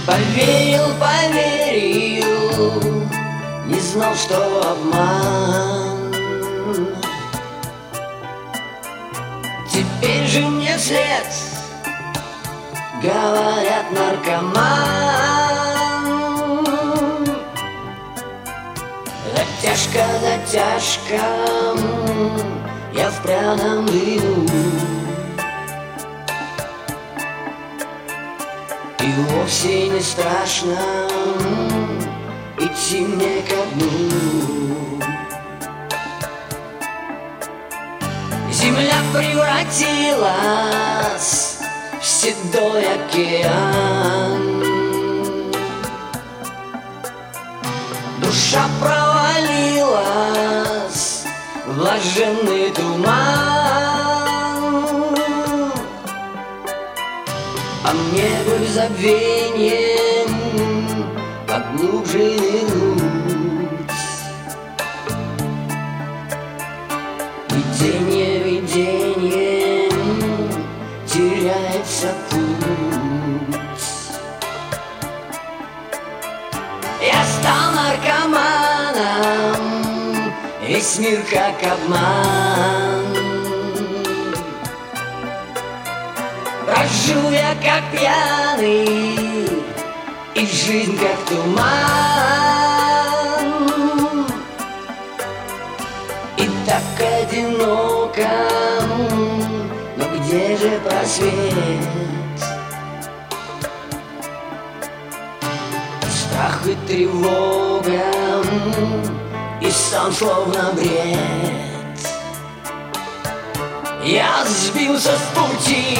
Поверил, поверил, не знал, что обман. Теперь же мне вслед говорят наркоман. Затяжка, затяжка, я в пряном дыму. И вовсе не страшно идти мне ко дну. Земля превратилась в седой океан. Душа провалилась в блаженный туман. А мне бы в забвенье поглубже нырнуть. Видение, видение, теряется путь. Я стал наркоманом, весь мир как обман. Брожу я как пьяный, и жизнь как туман. И так одиноко, но где же просвет? Страх и тревога, и сон словно бред. Я сбился с пути,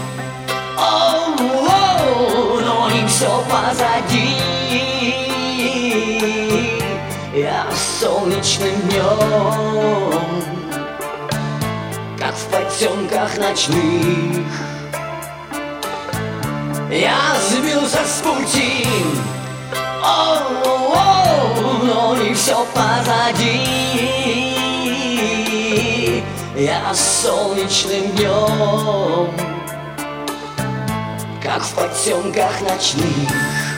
но не все позади. Я солнечным днем, как в потемках ночных. Я сбился с пути, но не все позади. Я солнечным днем, как в потемках ночных.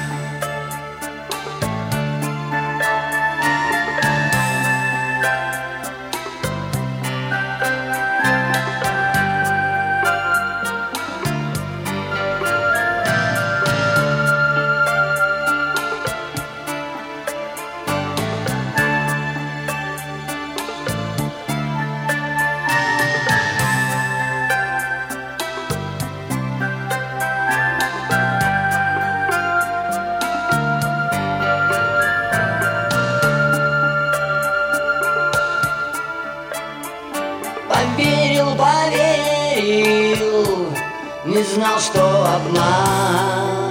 Поверил, поверил, не знал, что обман.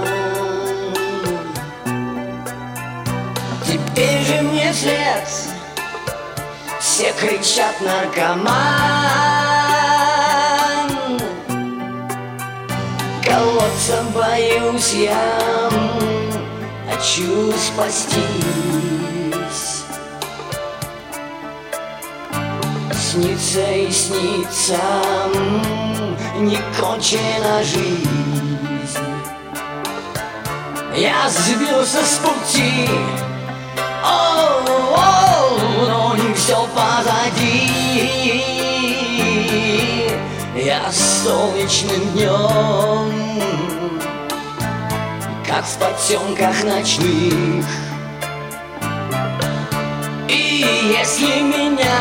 Теперь же мне вслед все кричат наркоман. Колодца боюсь я, хочу спастись. Снится и снится не кончена жизнь. Я сбился с пути, но не все позади. Я солнечным днем, как в потемках ночных. И если меня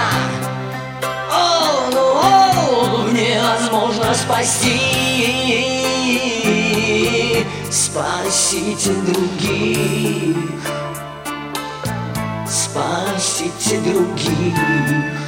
невозможно спасти, спасите других, спасите других.